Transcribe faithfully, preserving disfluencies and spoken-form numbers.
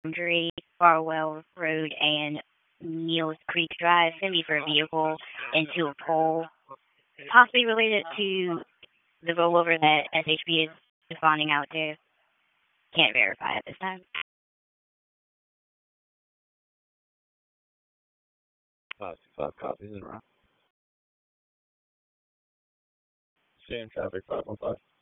Boundary, Farwell Road, and Neels Creek Drive, sent me for a vehicle into a pole, possibly related to the rollover that S H B is finding out to. Can't verify at this time. Five two five copies and round. Same traffic five one five.